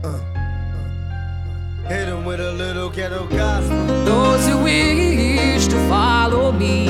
Hit him with a little ghetto gospel. Those who wish to follow me,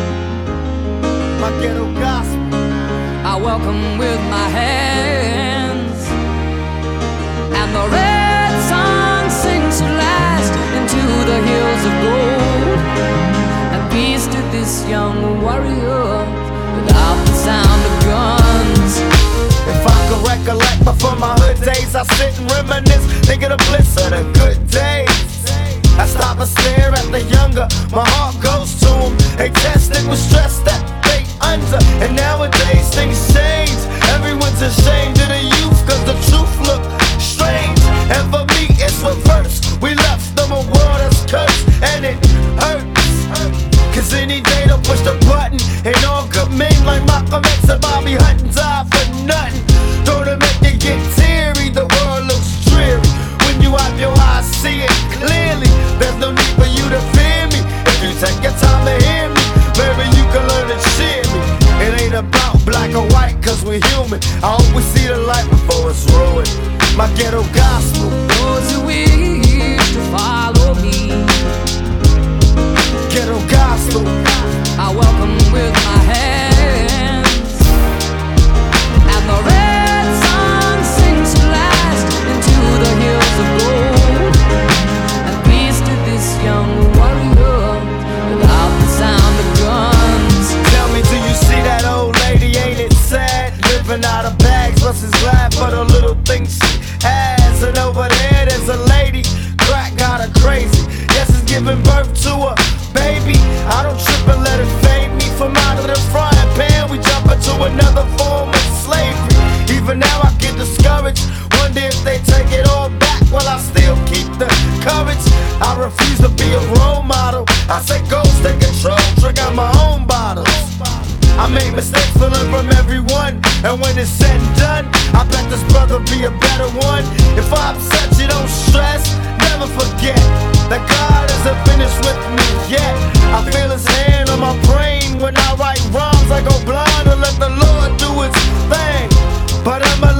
My ghetto gospel. I welcome with my hands. And the red sun sings to last into the hills of gold. And peace to this young warrior without the sound of guns. If I could recollect before my hood days, I sit and reminisce, think of the bliss of the good days. I stop and stare at the younger, my heart goes to them. They tested with stress that they under, and nowadays things change. Everyone's ashamed of the youth, cause the truth look strange. And for me it's reverse, we left them a world that's cursed, and it hurts. Cause any day they'll push the button, and all good men like Malcolm X and Bobby Hutton die for nothing. Don't it make you get teary, the world looks dreary. When you have your eyes, see it clearly. There's no need for you to fear me. If you take your time to hear me, maybe you can learn to cheer me. It ain't about black or white, cause we're human. I hope we see the light before it's ruined. My ghetto gospel. Those who wish to follow me, Ghetto gospel. I welcome with my hands. And the red sun sings to last into the hills of gold. And peace to this young warrior without the sound of guns. Tell me, do you see that old lady? Ain't it sad? Living out of bags, plus is glad for the little things she has. And over there, there's a lady, crack got her crazy. Yes, it's giving birth to a baby. I don't trip and let it fade me. From out of the frying pan, we jump into another form of slavery. Even now I get discouraged, wonder if they take it all back. While I still keep the courage, I refuse to be a role model. I say go, take control, drink out my own bottles. I made mistakes to learn from everyone, and when it's said and done, I bet this brother be a better one. If I upset you, don't stress, never forget that God isn't finished with me yet. I feel his hand on my brain when I write rhymes. I go blind and let the Lord do his thing, but I'm a